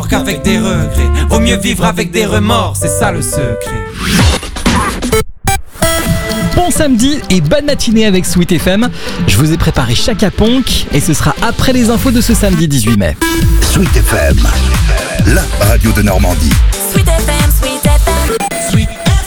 mort qu'avec des regrets. Vaut mieux vivre avec des remords, c'est ça le secret. Bon samedi et bonne matinée avec Sweet FM. Je vous ai préparé Chaka Ponk et ce sera après les infos de ce samedi 18 mai. Sweet FM, la radio de Normandie. Sweet FM, Sweet FM. Sweet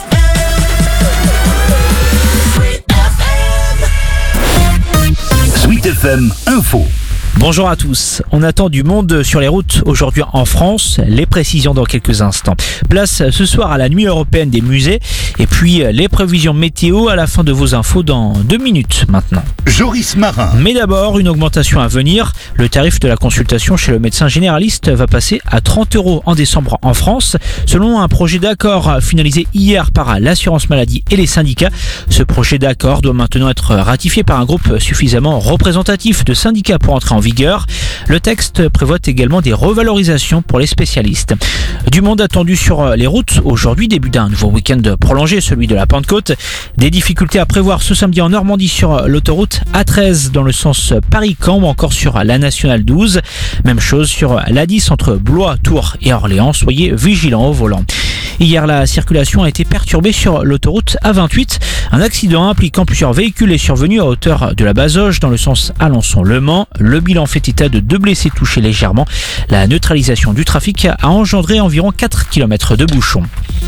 Sweet FM Info. Bonjour à tous. On attend du monde sur les routes aujourd'hui en France. Les précisions dans quelques instants. Place ce soir à la nuit européenne des musées. Et puis les prévisions météo à la fin de vos infos dans 2 minutes maintenant. Joris Marin. Mais d'abord, une augmentation à venir. Le tarif de la consultation chez le médecin généraliste va passer à 30 € en décembre en France. Selon un projet d'accord finalisé hier par l'assurance maladie et les syndicats, ce projet d'accord doit maintenant être ratifié par un groupe suffisamment représentatif de syndicats pour entrer en vigueur. Le texte prévoit également des revalorisations pour les spécialistes. Du monde attendu sur les routes. Aujourd'hui, début d'un nouveau week-end prolongé, celui de la Pentecôte. Des difficultés à prévoir ce samedi en Normandie sur l'autoroute A13 dans le sens Paris-Caen ou encore sur la Nationale 12. Même chose sur l'A10 entre Blois, Tours et Orléans. Soyez vigilants au volant. Hier, la circulation a été perturbée sur l'autoroute A28. Un accident impliquant plusieurs véhicules est survenu à hauteur de la Bazoge dans le sens Alençon-Le Mans. Le bilan fait état de 2 blessés touchés légèrement. La neutralisation du trafic a engendré environ 4 km de bouchons.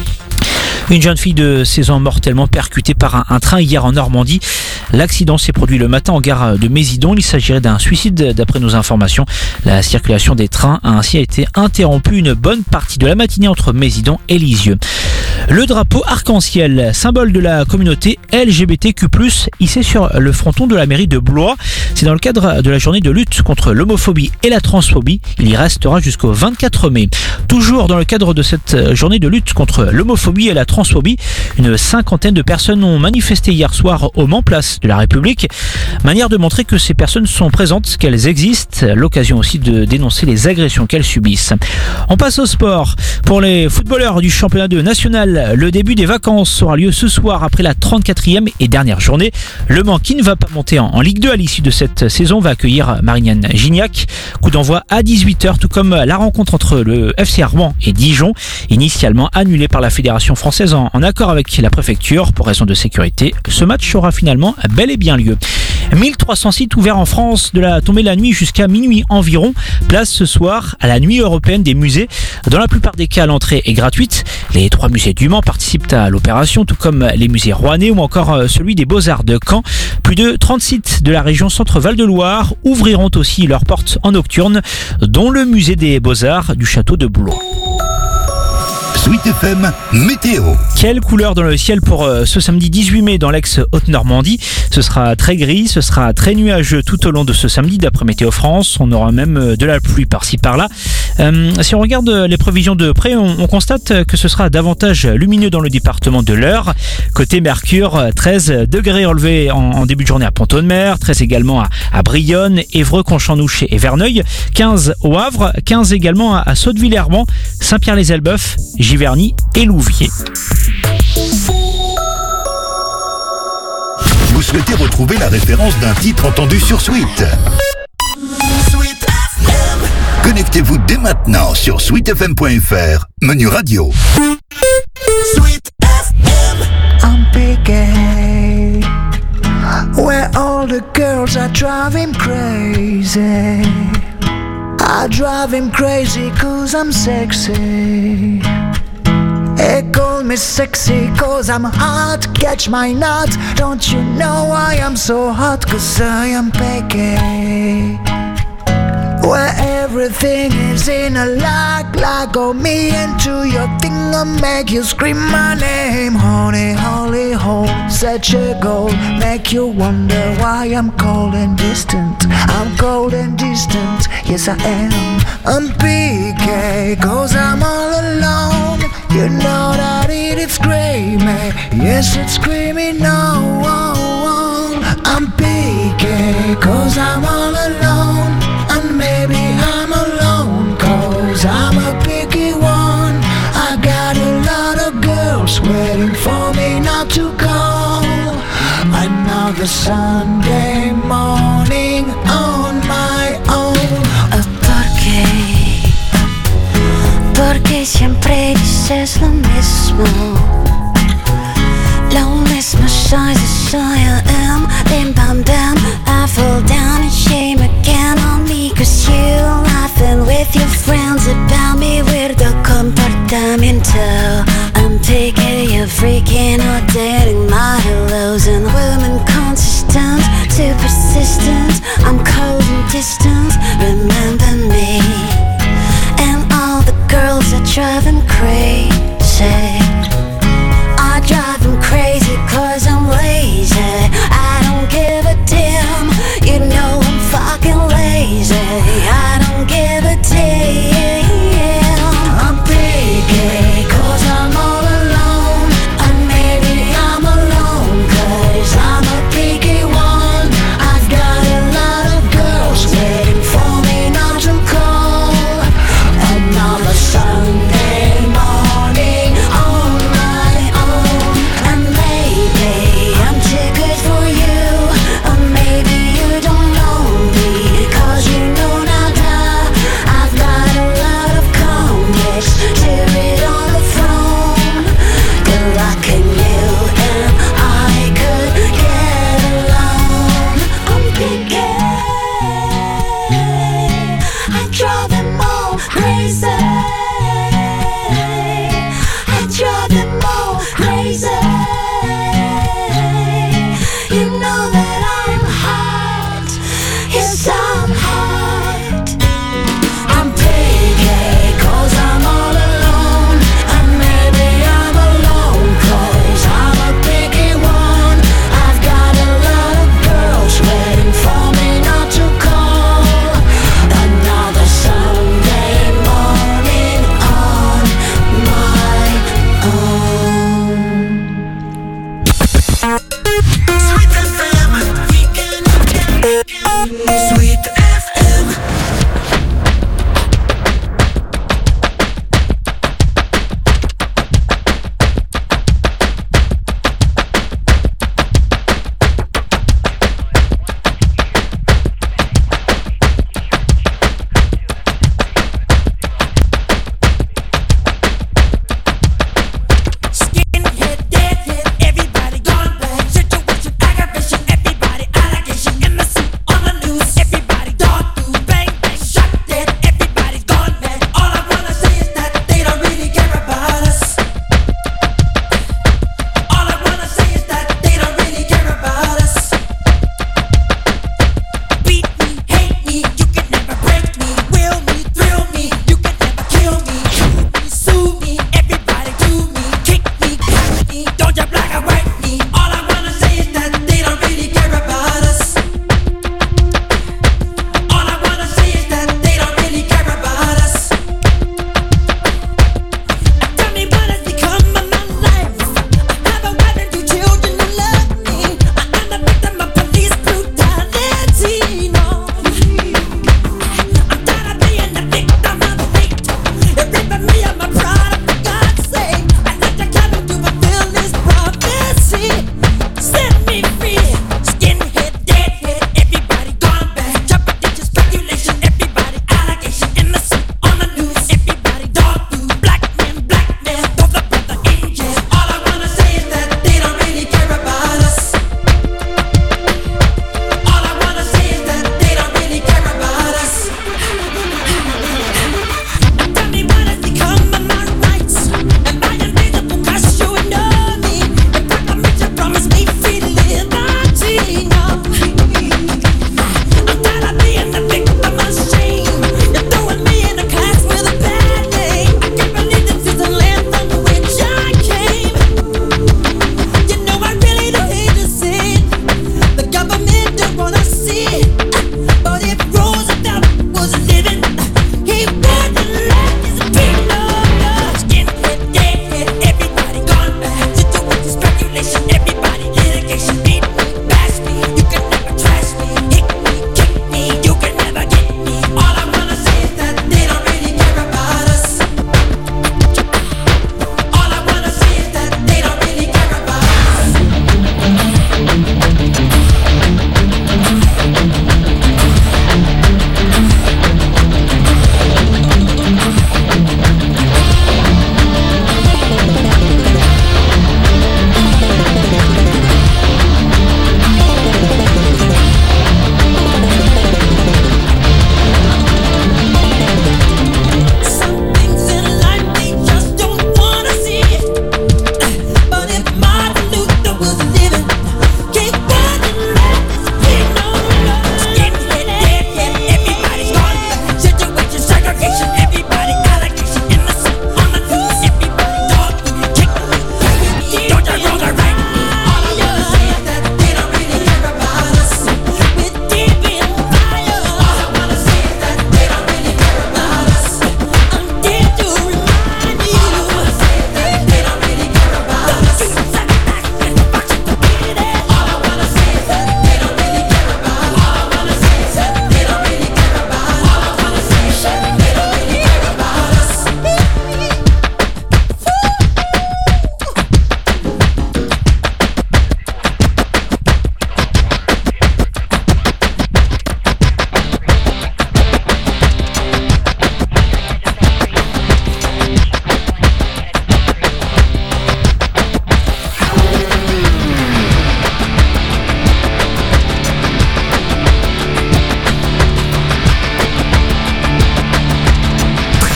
Une jeune fille de 16 ans mortellement percutée par un train hier en Normandie. L'accident s'est produit le matin en gare de Mézidon. Il s'agirait d'un suicide d'après nos informations. La circulation des trains a ainsi été interrompue une bonne partie de la matinée entre Mézidon et Lisieux. Le drapeau arc-en-ciel, symbole de la communauté LGBTQ+, hissé sur le fronton de la mairie de Blois. C'est dans le cadre de la journée de lutte contre l'homophobie et la transphobie. Il y restera jusqu'au 24 mai. Toujours dans le cadre de cette journée de lutte contre l'homophobie et la transphobie, une 50aine de personnes ont manifesté hier soir au Mans, place de la République. Manière de montrer que ces personnes sont présentes, qu'elles existent. L'occasion aussi de dénoncer les agressions qu'elles subissent. On passe au sport. Pour les footballeurs du championnat de national, le début des vacances aura lieu ce soir après la 34e et dernière journée. Le Mans, qui ne va pas monter en Ligue 2 à l'issue de cette saison, va accueillir Marignane-Gignac. Coup d'envoi à 18h, tout comme la rencontre entre le FC Rouen et Dijon, initialement annulée par la Fédération française en accord avec la préfecture pour raison de sécurité. Ce match aura finalement bel et bien lieu. 1300 sites ouverts en France de la tombée de la nuit jusqu'à minuit environ. Place ce soir à la nuit européenne des musées. Dans la plupart des cas, l'entrée est gratuite. Les 3 musées du Mans participent à l'opération, tout comme les musées rouennais ou encore celui des Beaux-Arts de Caen. Plus de 30 sites de la région Centre-Val de Loire ouvriront aussi leurs portes en nocturne, dont le musée des Beaux-Arts du château de Blois. Sweet FM Météo. Quelle couleur dans le ciel pour ce samedi 18 mai dans l'ex-Haute-Normandie. Ce sera très gris, ce sera très nuageux tout au long de ce samedi d'après Météo France. On aura même de la pluie par-ci par-là. Si on regarde les prévisions de près, on constate que ce sera davantage lumineux dans le département de l'Eure. Côté Mercure, 13 degrés relevés en début de journée à Pont-de-Mer, 13 également à Brionne, Évreux, Conchamp-Nouche et Verneuil, 15 au Havre, 15 également à Sotteville-Herban, Saint-Pierre-les-Elbeuf, Giverny et Louviers. Vous souhaitez retrouver la référence d'un titre entendu sur Sweet? Connectez-vous dès maintenant sur sweetfm.fr, menu radio. Sweet FM. I'm picky, where all the girls are driving crazy. I drive him crazy 'cause I'm sexy. They call me sexy 'cause I'm hot, catch my nut. Don't you know I am so hot 'cause I am picky, where everything is in a like oh me into your thing and make you scream my name. Honey, holy hole, such a goal, make you wonder why I'm cold and distant. I'm cold and distant, yes I am. I'm PK 'cause I'm all alone. You know that it's screaming, yes it's screaming no. I'm PK 'cause I'm all alone. And maybe I'm alone 'cause I'm a picky one. I got a lot of girls waiting for me not to go. Another Sunday morning on my own. Porque porque siempre dices lo mismo. Lonely size as I am. Bim bam bam, I fall down and shame again on me. Cause you laughing with your friends about me. Weirdo comportamiento. I'm taking you freaking or dating my hellos. And women consistent, too persistent. I'm cold and distant, remember me. And all the girls that drive them crazy. I drive them crazy cause I'm lazy. I don't give a damn, you know I'm fucking lazy. I don't give a damn. I'm picky cause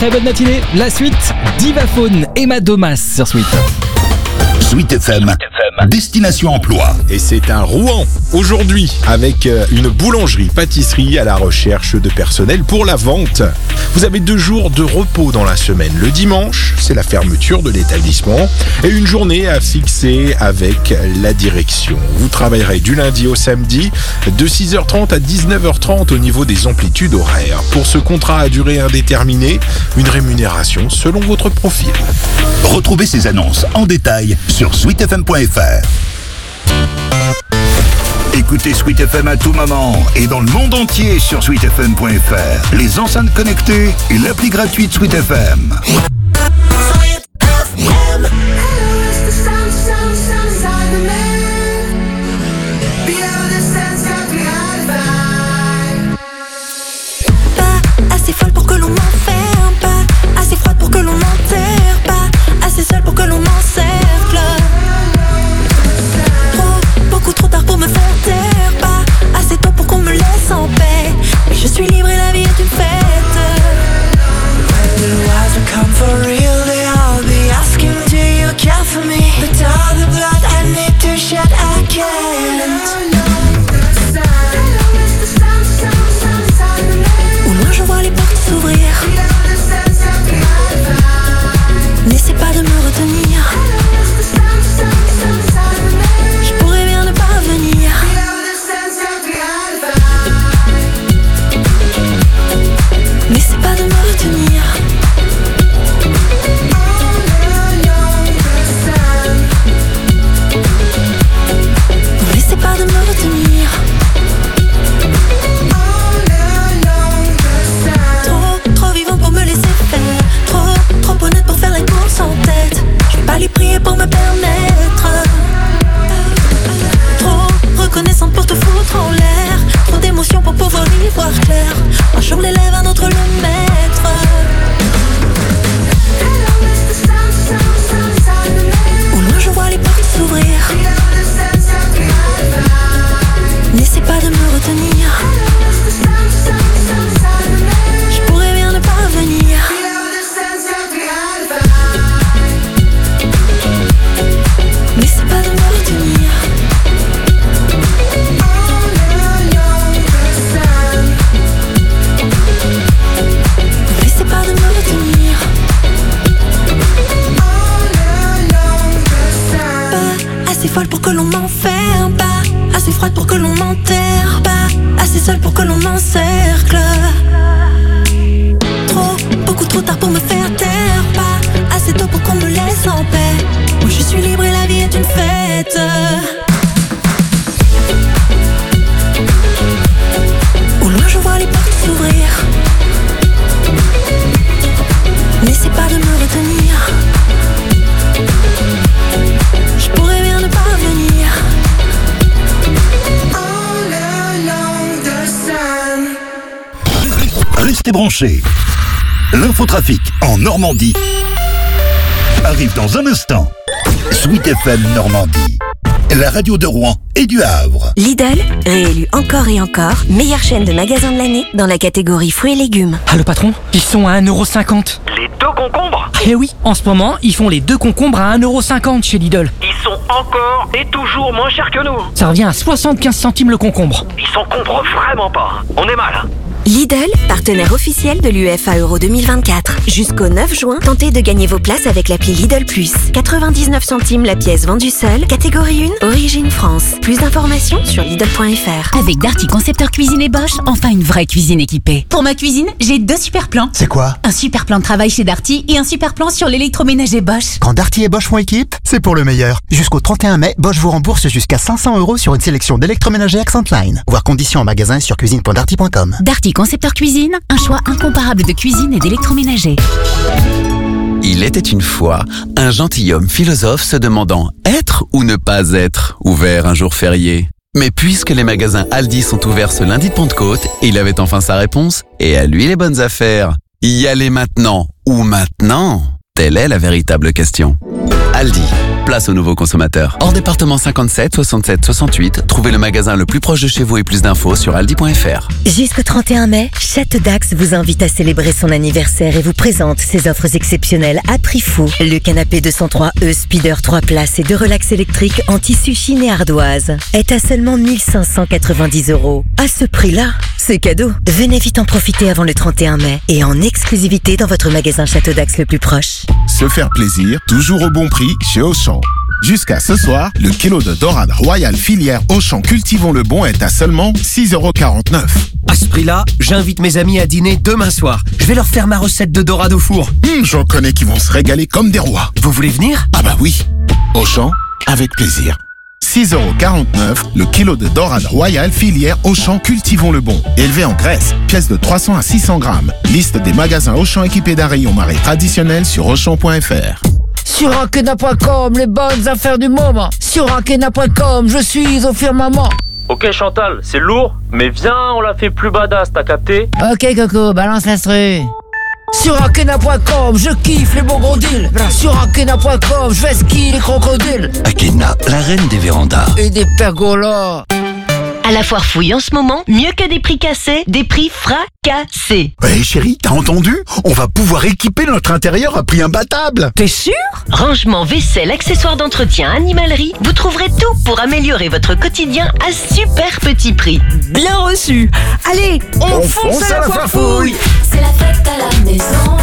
Très bonne matinée. La suite, Divaphone, Emma Domas sur Sweet. Sweet FM, Destination Emploi. Et c'est un Rouen aujourd'hui avec une boulangerie-pâtisserie à la recherche de personnel pour la vente. Vous avez 2 jours de repos dans la semaine. Le dimanche, c'est la fermeture de l'établissement et une journée à fixer avec la direction. Vous travaillerez du lundi au samedi de 6h30 à 19h30 au niveau des amplitudes horaires. Pour ce contrat à durée indéterminée, une rémunération selon votre profil. Retrouvez ces annonces en détail sur sweetfm.fr. Écoutez Sweet FM à tout moment et dans le monde entier sur sweetfm.fr, les enceintes connectées et l'appli gratuite Sweet FM. Pas assez folle pour que l'on m'enferme, pas assez froide pour que l'on m'enterre, pas assez seule pour que l'on m'encercle. Trop tard pour me faire taire, pas assez tôt pour qu'on me laisse en paix. Mais je suis libre et la vie est une fête. When the wise will come for real, they all be asking, do you care for me? But all the blood I need to shed, I can't. Au loin je vois les portes s'ouvrir. N'essaie pas de me retenir. N'essaie pas de me retenir. N'essaie pas de me retenir. Trop vivant pour me laisser faire. Trop honnête pour faire la course en tête. Je vais pas les prier pour me permettre. Trop reconnaissante pour te foutre en l'air. Trop d'émotions pour pouvoir y voir clair. Un jour l'élève, un autre le maître. Au loin je vois les portes s'ouvrir. N'essaie pas de me retenir. Je pourrais bien ne pas venir. N'essaie pas de me retenir. N'essaie pas de me retenir. Pas assez folle pour que l'on m'enferme, pas assez froide pour que l'on m'enterre, pas assez seule pour que l'on m'encercle. Beaucoup trop tard pour me faire taire, pas assez tôt pour qu'on me laisse en paix. Moi je suis libre et la vie est une fête. Au loin je vois les portes s'ouvrir. N'essaie pas de me retenir. Je pourrais bien ne pas venir. Restez branchés. L'infotrafic en Normandie arrive dans un instant. Sweet FM Normandie, la radio de Rouen et du Havre. Lidl, réélu encore et encore, meilleure chaîne de magasins de l'année dans la catégorie fruits et légumes. Ah le patron, ils sont à 1,50€. Les 2 concombres? Eh oui, en ce moment, ils font les 2 concombres à 1,50€ chez Lidl. Ils sont encore et toujours moins chers que nous. Ça revient à 75 centimes le concombre. Ils s'encombrent vraiment pas. On est mal. Lidl, partenaire officiel de l'UEFA Euro 2024. Jusqu'au 9 juin, tentez de gagner vos places avec l'appli Lidl Plus. 99 centimes la pièce vendue seule, catégorie 1, origine France. Plus d'informations sur Lidl.fr. Avec Darty Concepteur Cuisine et Bosch, enfin une vraie cuisine équipée. Pour ma cuisine, j'ai 2 super plans. C'est quoi? Un super plan de travail chez Darty et un super plan sur l'électroménager Bosch. Quand Darty et Bosch font équipe, c'est pour le meilleur. Jusqu'au 31 mai, Bosch vous rembourse jusqu'à 500€ sur une sélection d'électroménagers Accent Line. Voir conditions en magasin sur cuisine.darty.com. Darty Concepteur Cuisine, un choix incomparable de cuisine et d'électroménager. Il était une fois un gentilhomme philosophe se demandant être ou ne pas être ouvert un jour férié. Mais puisque les magasins Aldi sont ouverts ce lundi de Pentecôte, il avait enfin sa réponse, et à lui les bonnes affaires. Y aller maintenant ou maintenant? Telle est la véritable question. Aldi. Place aux nouveaux consommateurs. Hors département 57 67 68, trouvez le magasin le plus proche de chez vous et plus d'infos sur aldi.fr. Jusqu'au 31 mai, Château d'Axe vous invite à célébrer son anniversaire et vous présente ses offres exceptionnelles à prix fou. Le canapé 203E Speeder 3 places et 2 relax électriques en tissu Chine et ardoise est à seulement 1590 €. À ce prix-là, c'est cadeau. Venez vite en profiter avant le 31 mai et en exclusivité dans votre magasin Château d'Axe le plus proche. Se faire plaisir, toujours au bon prix chez Auchan. Jusqu'à ce soir, le kilo de dorade royale filière Auchan Cultivons le Bon est à seulement 6,49 €. À ce prix-là, j'invite mes amis à dîner demain soir. Je vais leur faire ma recette de dorade au four. J'en connais qui vont se régaler comme des rois. Vous voulez venir? Ah bah oui. Auchan, avec plaisir. 6,49 € le kilo de dorade royale filière Auchan Cultivons le Bon. Élevé en Grèce, pièce de 300 à 600 grammes. Liste des magasins Auchan équipés d'un rayon marée traditionnel sur Auchan.fr. Sur Akena.com, les bonnes affaires du moment. Sur Akena.com, je suis au firmament. Ok Chantal, c'est lourd, mais viens, on la fait plus badass, t'as capté? Ok Coco, balance l'instru. Sur Akena.com, je kiffe les bons gros deals. Sur Akena.com, je vais skier les crocodiles. Akena, la reine des vérandas. Et des pergolas. À la foire fouille en ce moment, mieux que des prix cassés, des prix fracassés. Ouais chérie, t'as entendu? On va pouvoir équiper notre intérieur à prix imbattable. T'es sûr? Rangement, vaisselle, accessoires d'entretien, animalerie, vous trouverez tout pour améliorer votre quotidien à super petit prix. Bien reçu. Allez, on fonce à la foire fouille. C'est la fête à la maison.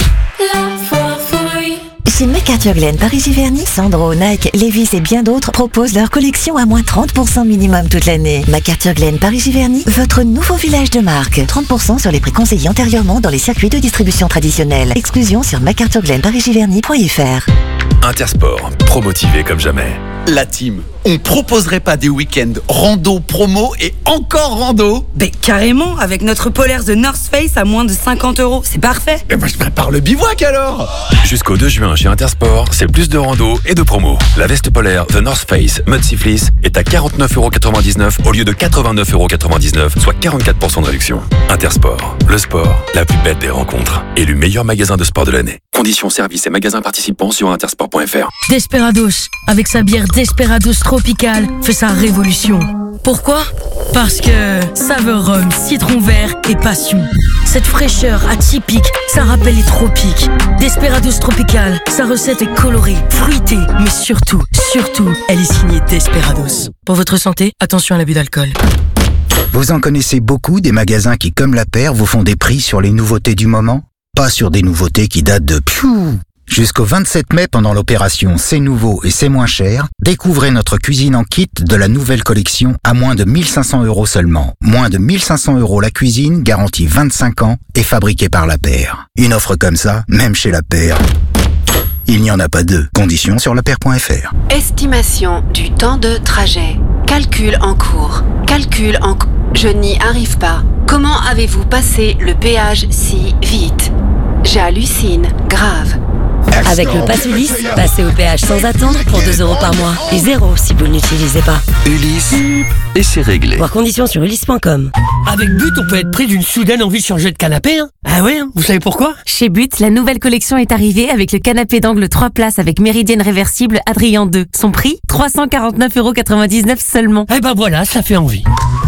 La foire fouille. Chez McArthurGlen, Paris-Giverny, Sandro, Nike, Levi's et bien d'autres proposent leur collection à moins 30% minimum toute l'année. McArthurGlen, Paris-Giverny, votre nouveau village de marque. 30% sur les prix conseillés antérieurement dans les circuits de distribution traditionnels. Exclusion sur McArthurGlenParisGiverny.fr. Intersport, promotivé comme jamais. La team, on proposerait pas des week-ends rando promo et encore rando? Ben carrément, avec notre polaire The North Face à moins de 50 €, c'est parfait. Eh ben je prépare le bivouac alors. Jusqu'au 2 juin chez Intersport, c'est plus de rando et de promo. La veste polaire The North Face Mud Sea Fleece est à 49,99 € au lieu de 89,99 €, soit 44% de réduction. Intersport, le sport, la plus belle des rencontres. Élu meilleur magasin de sport de l'année. Conditions, services et magasins participants sur intersport.fr. Desperados, avec sa bière Desperados Tropical, fait sa révolution. Pourquoi? Parce que saveur rhum, citron vert et passion. Cette fraîcheur atypique, ça rappelle les tropiques. Desperados Tropical, sa recette est colorée, fruitée, mais surtout, elle est signée Desperados. Pour votre santé, attention à l'abus d'alcool. Vous en connaissez beaucoup des magasins qui, comme La Paire, vous font des prix sur les nouveautés du moment? Pas sur des nouveautés qui datent de Jusqu'au 27 mai, pendant l'opération C'est nouveau et c'est moins cher, découvrez notre cuisine en kit de la nouvelle collection à moins de 1500 € seulement. Moins de 1500 € la cuisine, garantie 25 ans et fabriquée par La Paire. Une offre comme ça, même chez La Paire, il n'y en a pas deux. Conditions sur lapaire.fr. Estimation du temps de trajet. Calcul en cours. Je n'y arrive pas. Comment avez-vous passé le péage si vite? J'hallucine, grave. Avec le Pass Ulysse, passez au péage sans attendre pour 2 € par mois. Et 0 si vous ne l'utilisez pas. Ulysse, et c'est réglé. Voir conditions sur ulysse.com. Avec But, on peut être pris d'une soudaine envie de changer de canapé. Ah ouais, vous savez pourquoi? Chez But, la nouvelle collection est arrivée avec le canapé d'angle 3 places avec méridienne réversible Adrien 2. Son prix, 349,99 € seulement. Eh ben voilà, ça fait envie.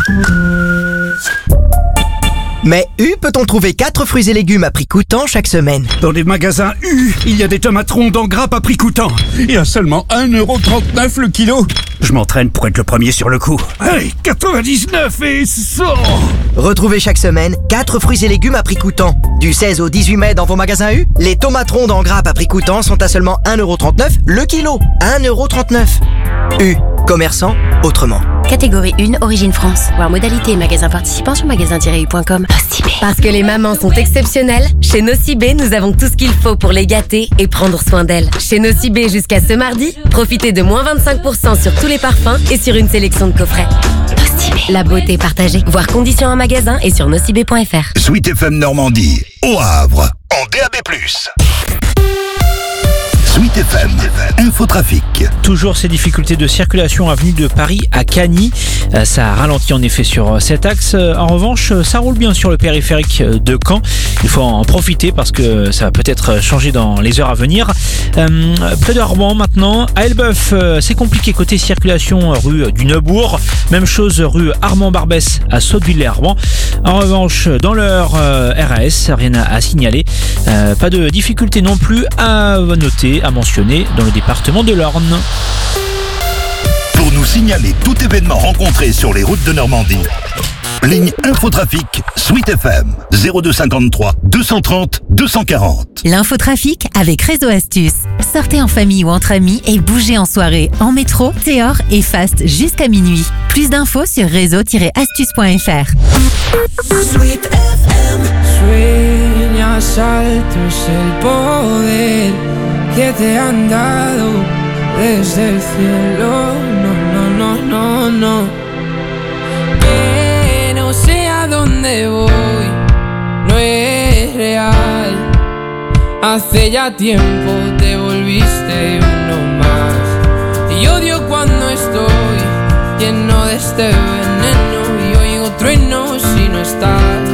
Mais U peut-on trouver 4 fruits et légumes à prix coûtant chaque semaine? Dans les magasins U, il y a des tomates rondes en grappe à prix coûtant. Et à seulement 1,39 € le kilo. Je m'entraîne pour être le premier sur le coup. Allez, 99 et 100. Retrouvez chaque semaine 4 fruits et légumes à prix coûtant. Du 16 au 18 mai dans vos magasins U, les tomates rondes en grappe à prix coûtant sont à seulement 1,39 € le kilo. 1,39 €. U, commerçant autrement. Catégorie 1, Origine France. Voir modalité et magasins participants sur magasin-u.com. Nocibé. Parce que les mamans sont exceptionnelles, chez Nocibé, nous avons tout ce qu'il faut pour les gâter et prendre soin d'elles. Chez Nocibé jusqu'à ce mardi, profitez de moins 25% sur tous les parfums et sur une sélection de coffrets. Nocibé. La beauté partagée. Voir conditions en magasin et sur nocibé.fr. Sweet FM Normandie, au Havre, en DAB+. Sweet Sweet FM, Infotrafic. Toujours ces difficultés de circulation avenue de Paris à Cagny. Ça ralentit en effet sur cet axe. En revanche, ça roule bien sur le périphérique de Caen. Il faut en profiter parce que ça va peut-être changer dans les heures à venir. Près de Rouen maintenant, à Elbeuf, c'est compliqué côté circulation rue du Neubourg. Même chose rue Armand-Barbès à Sotteville-les-Rouen. En revanche, dans leur RAS, rien à signaler. Pas de difficulté non plus à noter, à mentionner dans le département de l'Orne. Pour nous signaler tout événement rencontré sur les routes de Normandie, ligne Infotrafic Sweet FM 0253 230 240. L'infotrafic avec Réseau Astuce. Sortez en famille ou entre amis et bougez en soirée, en métro, Théor et Fast jusqu'à minuit. Plus d'infos sur réseau-astuce.fr. Sweet FM. Sueñas alto es el poder que te han dado desde el cielo. No. Que no sé a dónde voy, no es real. Hace ya tiempo te volviste uno más. Y odio cuando estoy lleno de este veneno y oigo truenos si no estás.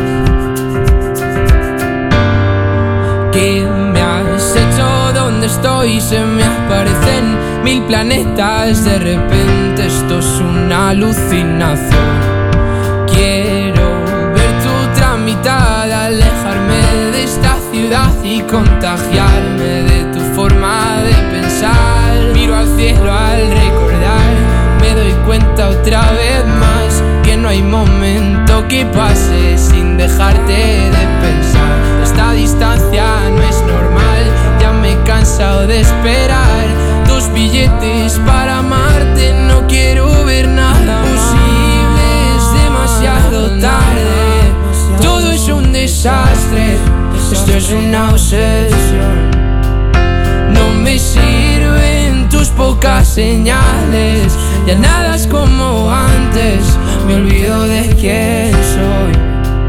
¿Qué me has hecho? ¿Dónde estoy? Se me aparecen 1000 planetas. De repente esto es una alucinación. Quiero ver tu tramitada, alejarme de esta ciudad y contagiarme de tu forma de pensar. Miro al cielo al recordar, me doy cuenta otra vez más que no hay momento que pase sin dejarte de pensar. Esta distancia no es normal, ya me he cansado de esperar tus billetes para amarte. No quiero ver nada posible, es demasiado tarde. Todo es un desastre, esto es una obsesión. No me sirven tus pocas señales, ya nada es como antes, me olvido de quién soy.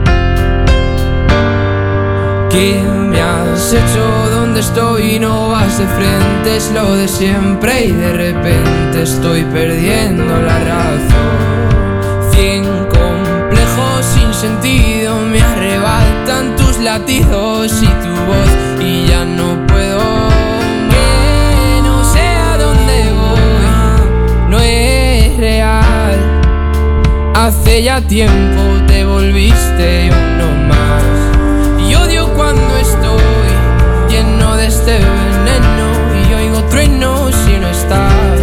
¿Qué me has hecho? ¿Dónde estoy? No vas de frente, es lo de siempre y de repente estoy perdiendo la razón. 100 complejos sin sentido me arrebatan tus latidos y tu voz y ya no puedo. Que no sé a dónde voy, no es real. Hace ya tiempo te volviste uno más. Y odio cuando estoy lleno de este veneno y oigo truenos si no estás.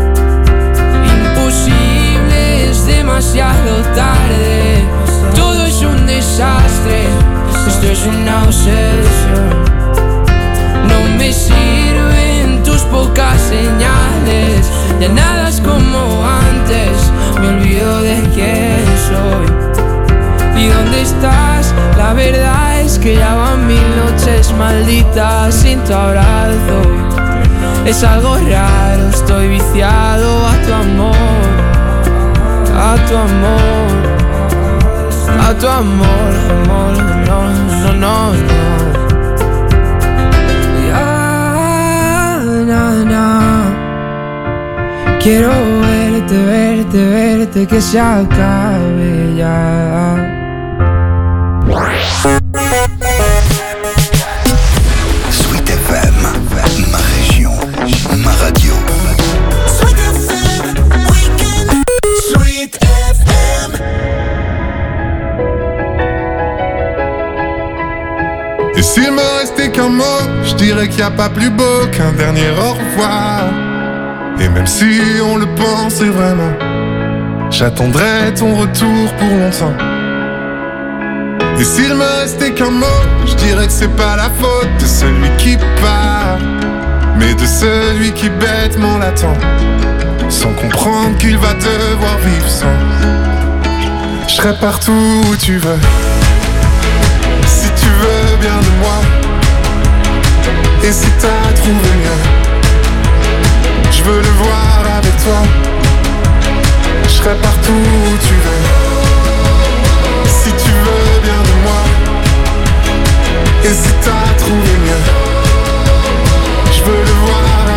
Imposible, es demasiado tarde. Todo es un desastre, esto es una obsesión. No me sirven tus pocas señales, ya nada es como antes, me olvido de quién soy. ¿Y dónde estás? La verdad es que ya van 1000 noches malditas sin tu abrazo. Es algo raro, estoy viciado a tu amor, a tu amor, a tu amor, amor, no. Ya, quiero verte, que se acabe ya. Sweet FM, ma région, ma radio. Sweet FM, weekend. Sweet FM. Et s'il me restait qu'un mot, je dirais qu'il n'y a pas plus beau qu'un dernier au revoir. Et même si on le pensait vraiment, j'attendrai ton retour pour longtemps. Et s'il me restait qu'un mot, je dirais que c'est pas la faute de celui qui part, mais de celui qui bêtement l'attend, sans comprendre qu'il va devoir vivre sans. Je serai partout où tu veux, si tu veux bien de moi. Et si t'as trouvé mieux, je veux le voir avec toi. Je serai partout où tu veux, si tu veux bien de moi. Et si t'as trouvé mieux, je veux le voir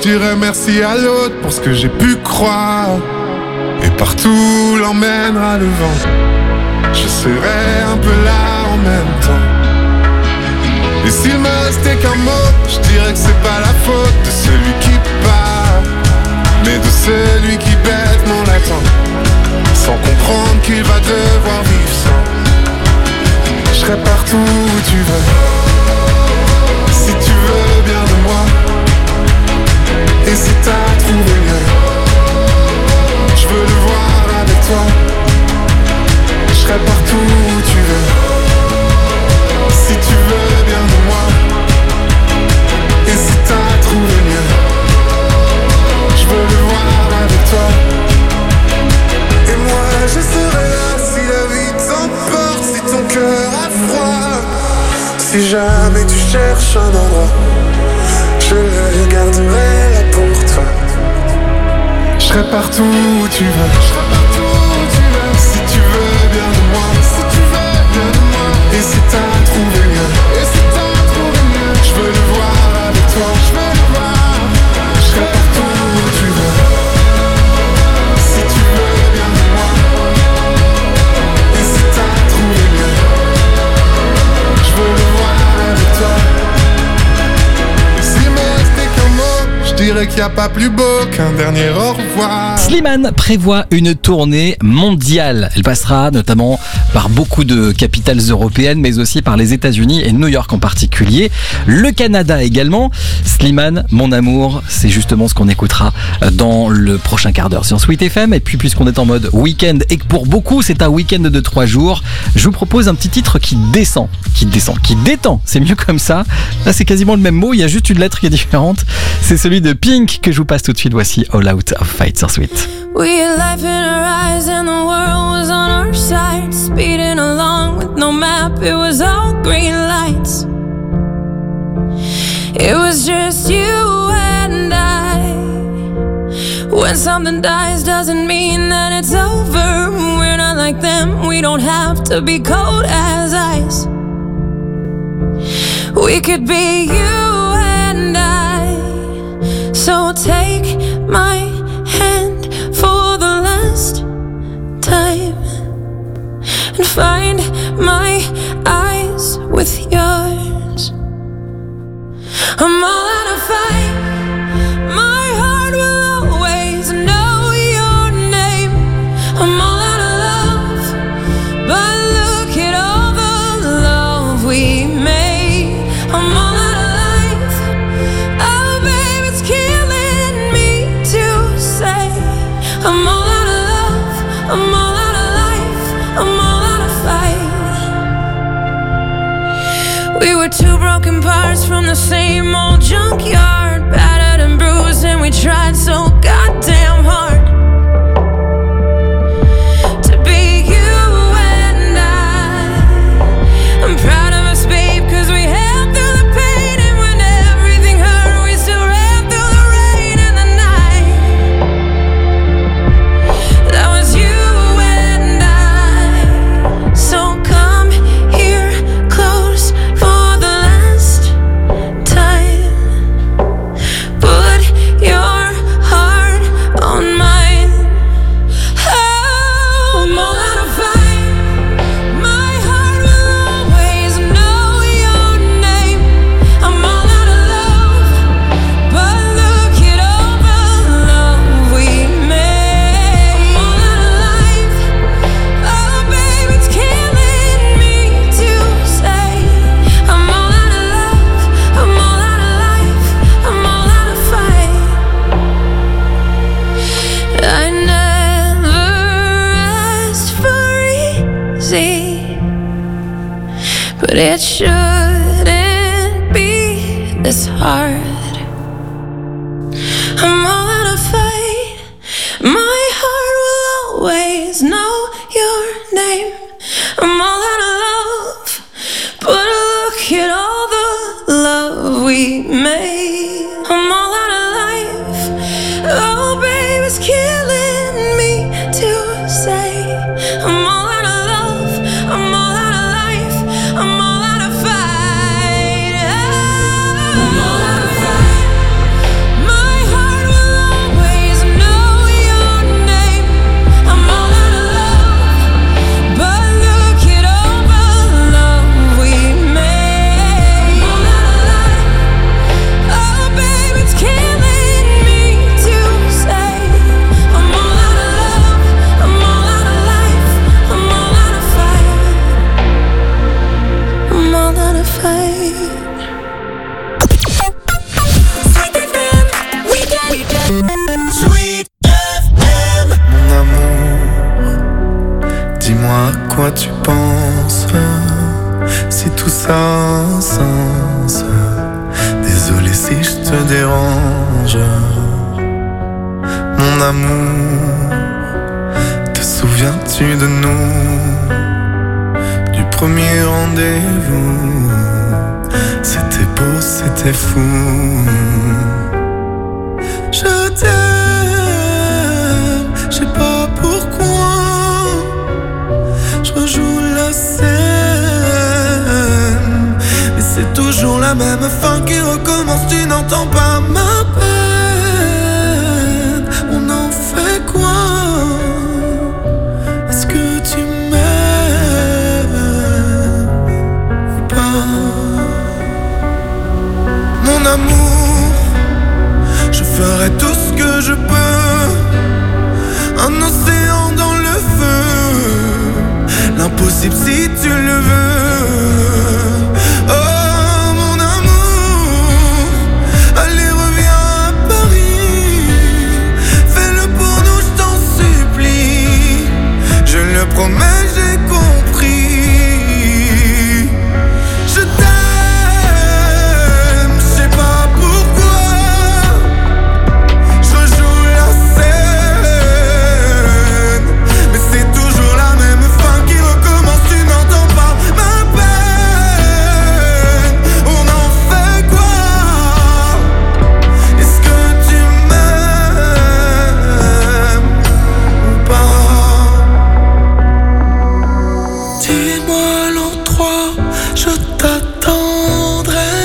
dirais merci à l'autre pour ce que j'ai pu croire. Et partout l'emmènera le vent. Je serai un peu là en même temps. Et s'il me restait qu'un mot, je dirais que c'est pas la faute de celui qui part, mais de celui qui bêtement l'attend, sans comprendre qu'il va devoir vivre sans. Je serai partout où tu veux, si tu veux bien de moi. Et si t'as trouvé mieux, je veux le voir avec toi. Je serai partout où tu veux, si tu veux bien de moi. Et si t'as trouvé mieux, je veux le voir avec toi. Et moi je serai là si la vie t'emporte, si ton cœur a froid. Si jamais tu cherches un endroit, je le garderai là pour toi. Je serai partout où tu veux, si tu veux bien de moi, si tu veux bien de moi. Et si t'as trouvé mieux, je veux le voir avec toi, je veux le voir. Je serai partout où tu veux, si tu veux bien de moi. Et si t'as trouvé mieux, je veux le voir avec toi. Je dirais qu'il n'y a pas plus beau qu'un dernier au revoir. Slimane prévoit une tournée mondiale. Elle passera notamment par beaucoup de capitales européennes, mais aussi par les États-Unis et New York en particulier. Le Canada également. Slimane, mon amour, c'est justement ce qu'on écoutera dans le prochain quart d'heure sur Sweet FM. Et puis puisqu'on est en mode week-end et que pour beaucoup c'est un week-end de 3 jours, je vous propose un petit titre qui détend. C'est mieux comme ça. Là c'est quasiment le même mot, il y a juste une lettre qui est différente. C'est celui de Pink que je vous passe tout de suite. Voici All Out of Fight sur Sweet. We had life in our eyes and the world was on our side. Speeding along with no map, it was all green lights. It was just you and I. When something dies doesn't mean that it's over. We're not like them, we don't have to be cold as ice. We could be you and I. So take my hand for the last time and find my eyes with yours. I'm all out of fight. My heart will always know your name. I'm all out of love, but look at all the love we made. I'm all out of life. Oh babe, it's killing me to say I'm all out of love, I'm all out of life, I'm all out of fight. We were two broken parts from the same old junkyard, battered and bruised, and we tried so goddamn hard to be you and I'm proud of us, babe, cause we held through the pain, and when everything hurt, we still ran through the rain and the night. That was you and I. So come here close for the last time. Put your heart on mine. Oh, I'm all out of fight. My heart will always know your name. I'm all out of love, but look at all the love we made. I'm all out of life. Oh, babe, it's killing me to say I'm all out of love, I'm all out of life, I'm all out of fight. I never asked for easy, but it shouldn't be this hard. I'm all out of fight. My heart will always know your name. I'm all out of love, but look at all the love we made. I'm all out of life. Oh, babe, it's killing me to say I'm all out of love, I'm all out of life, I'm all out of fight. I'm all out of fight. My heart quoi tu penses, si tout ça a un sens. Désolé si je te dérange. Mon amour, te souviens-tu de nous, du premier rendez-vous? C'était beau, c'était fou. Je t'aime, je sais pas pourquoi. Je rejoue la scène, mais c'est toujours la même fin qui recommence. Tu n'entends pas ma peine. On en fait quoi? Est-ce que tu m'aimes ou pas? Mon amour, je ferai tout ce que je peux. Un océan dans le feu, l'impossible si tu le veux. Oh mon amour, allez reviens à Paris. Fais-le pour nous, je t'en supplie. Je le promets, j'ai compris. Je t'aime, je sais pas pourquoi. Je rejoue la scène, mais c'est toujours la même fin qui recommence. Tu n'entends pas ma peine. On en fait quoi? Est-ce que tu m'aimes ou pas? Dis-moi l'endroit, je t'attendrai.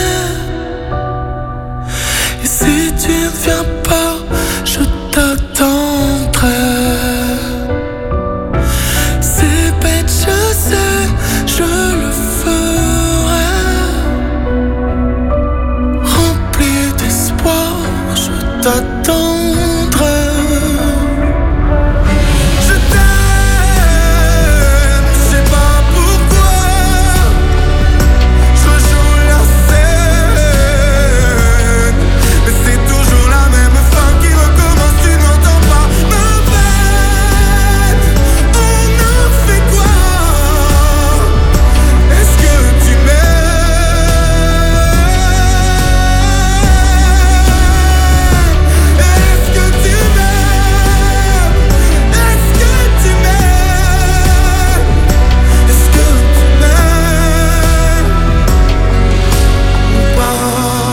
Et si tu ne viens pas, je t'attendrai. C'est bête, je sais, je le ferai. Rempli d'espoir, je t'attendrai. Je t'aime, je sais pas pourquoi. Je rejoue la scène, mais c'est toujours la même fin qui recommence. Tu n'entends pas ma peine. On en fait quoi? Est-ce que tu m'aimes? Est-ce que tu m'aimes? Est-ce que tu m'aimes? Est-ce que tu m'aimes ou pas?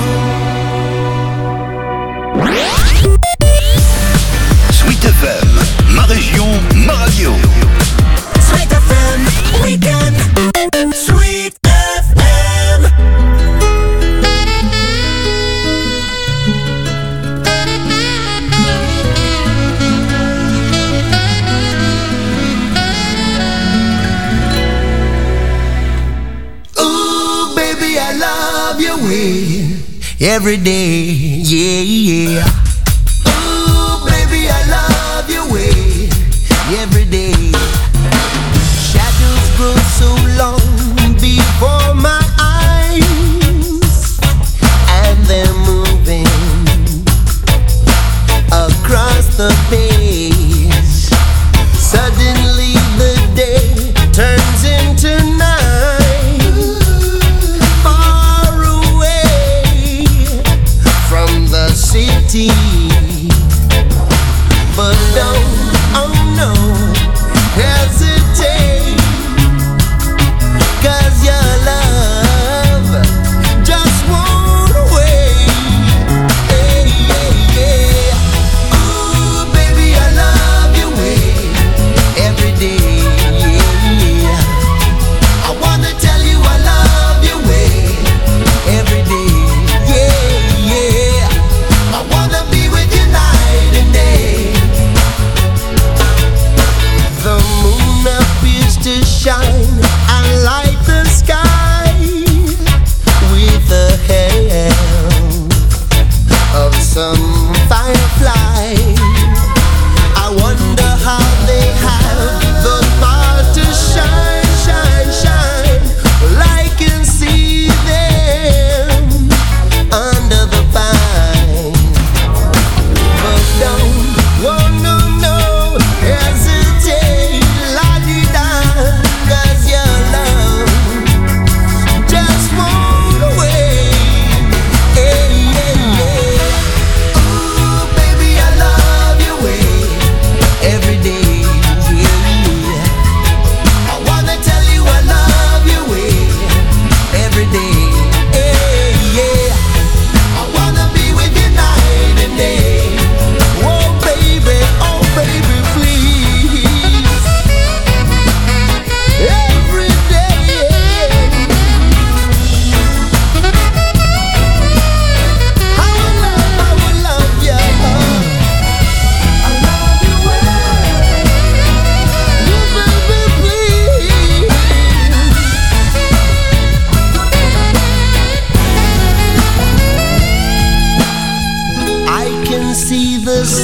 Sweet FM, ma région, ma radio. Sweet FM Weekend. Sweet FM. Ooh, baby, I love your way every day, yeah, yeah. Ooh, baby, I love your way every day. Shadows grow so long before my eyes, and they're moving across the page. Suddenly the day turns into night, far away from the city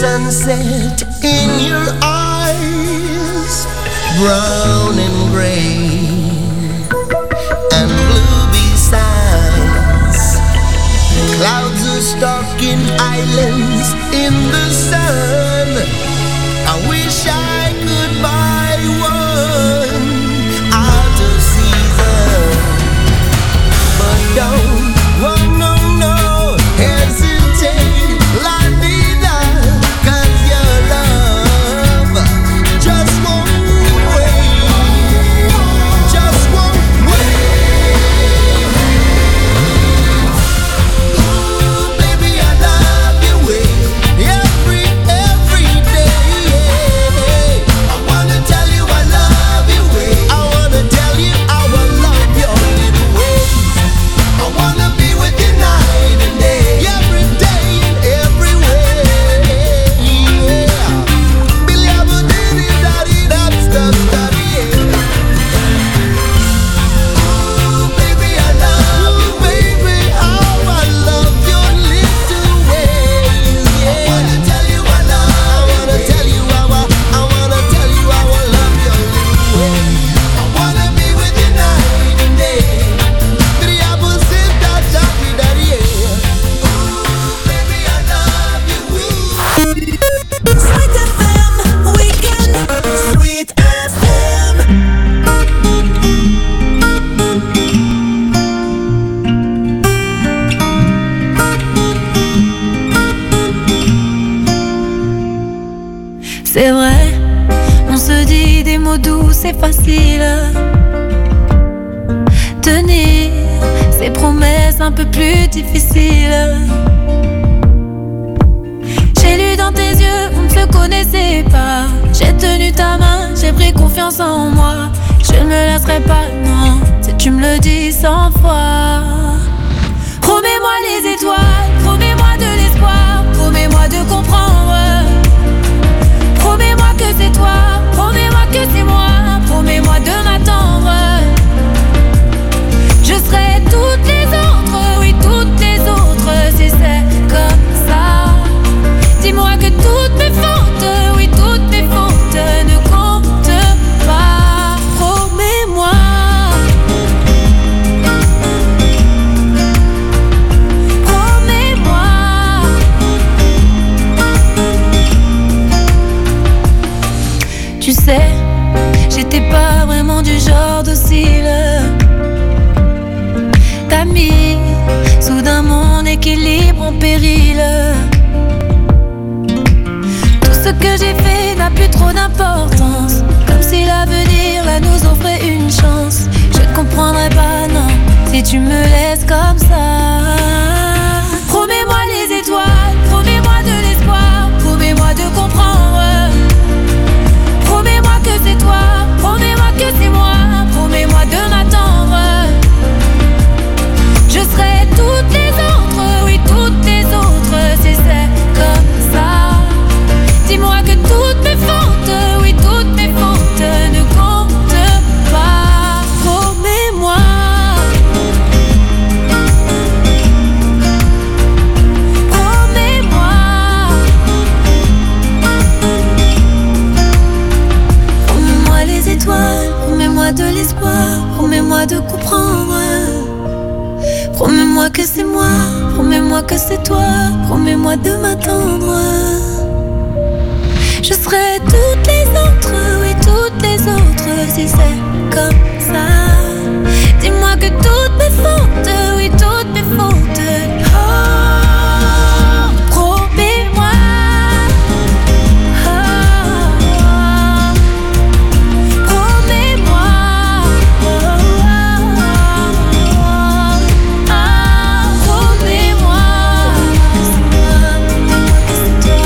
sunset in your eyes, brown and gray and blue besides. Clouds are stalking islands in the sun. I wish I could buy one out of season, but don't, no, hesitate, la vida, 'cause your love just won't wait, just won't wait. Ooh, baby, I love your way every day. I wanna tell you I love your way. I wanna tell you how I love your little ways. I wanna be with you night and day, every day and every way. Yeah. Billy Abba diddy daddy dab stop daddy. Ooh, baby, I love you, baby. How I love your little ways. Yeah. I wanna tell you I love. I wanna tell you how I wanna tell you how I love your little ways. I wanna be with you night and day. Billy Abba said that daddy daddy. Yeah. Ooh, baby, I love you. Sweet FM Weekend. Sweet FM. C'est vrai, on se dit des mots doux, c'est facile. Tenir ses promesses un peu plus difficiles. J'ai lu dans tes yeux, on ne se connaissait pas. J'ai tenu ta main, j'ai pris confiance en moi. Je ne me lasserai pas, non, si tu me le dis 100 fois. Promets-moi les étoiles, promets-moi de l'espoir, promets-moi de comprendre. Promets-moi que c'est toi, promets-moi que c'est moi, promets-moi de m'attendre. Je serai toutes les autres, oui toutes les autres, si c'est comme ça. Dis-moi que toutes mes fautes, oui toutes mes fautes ne comptent pas. Promets-moi. Promets-moi. Tu sais, j'étais pas vraiment du genre docile. T'as mis soudain mon équilibre en péril. Tout ce que j'ai fait n'a plus trop d'importance, comme si l'avenir là nous offrait une chance. Je ne comprendrai pas, non, si tu me laisses comme ça. Promets-moi les étoiles, promets-moi de l'espoir, promets-moi de comprendre. Promets-moi que c'est toi, promets-moi que c'est moi, promets-moi de m'attendre. Je serai toutes les autres, oui toutes les autres, si c'est comme ça. Dis-moi que toutes mes fautes, oui toutes mes fautes ne comptent pas. Promets-moi. Promets-moi. Promets-moi les étoiles, promets-moi de l'espoir, promets-moi de comprendre. Promets-moi que c'est moi, promets-moi que c'est toi, promets-moi de m'attendre. Je serai toutes les autres, oui toutes les autres, si c'est comme ça. Dis-moi que toutes mes fautes, oui toutes mes fautes. Oh, promets-moi. Oh, promets-moi. Promets-moi. C'est toi.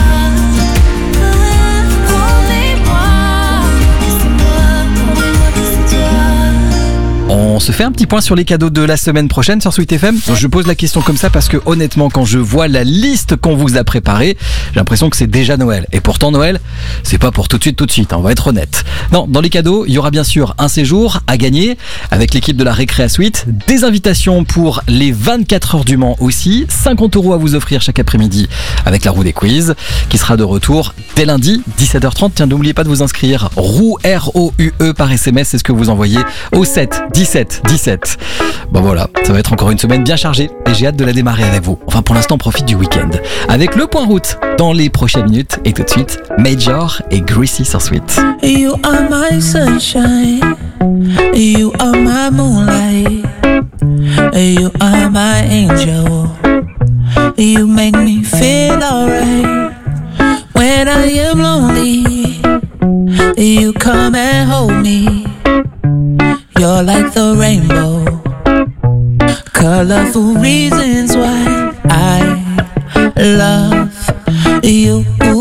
Promets-moi. C'est moi. Promets-moi que c'est toi. On se fait un petit point sur les cadeaux de la semaine prochaine sur Sweet FM. Je pose la question comme ça parce que honnêtement, quand je vois la liste qu'on vous a préparée, j'ai l'impression que c'est déjà Noël. Et pourtant Noël, c'est pas pour tout de suite, on va être honnête. Non, dans les cadeaux, il y aura bien sûr un séjour à gagner avec l'équipe de la Récréa Suite, des invitations pour les 24 heures du Mans aussi, 50 € à vous offrir chaque après-midi avec la roue des quiz qui sera de retour dès lundi 17h30. Tiens, n'oubliez pas de vous inscrire, roue ROUE par SMS, c'est ce que vous envoyez au 7 17 17. Bon voilà, ça va être encore une semaine bien chargée et j'ai hâte de la démarrer avec vous. Enfin pour l'instant, on profite du week-end avec le point route dans les prochaines minutes et tout de suite Major et Greasy sur Sweet. You are my sunshine, you are my moonlight, you are my angel, you make me feel alright. When I am lonely, you come and hold me. You're like the rainbow, colorful reasons why I love you.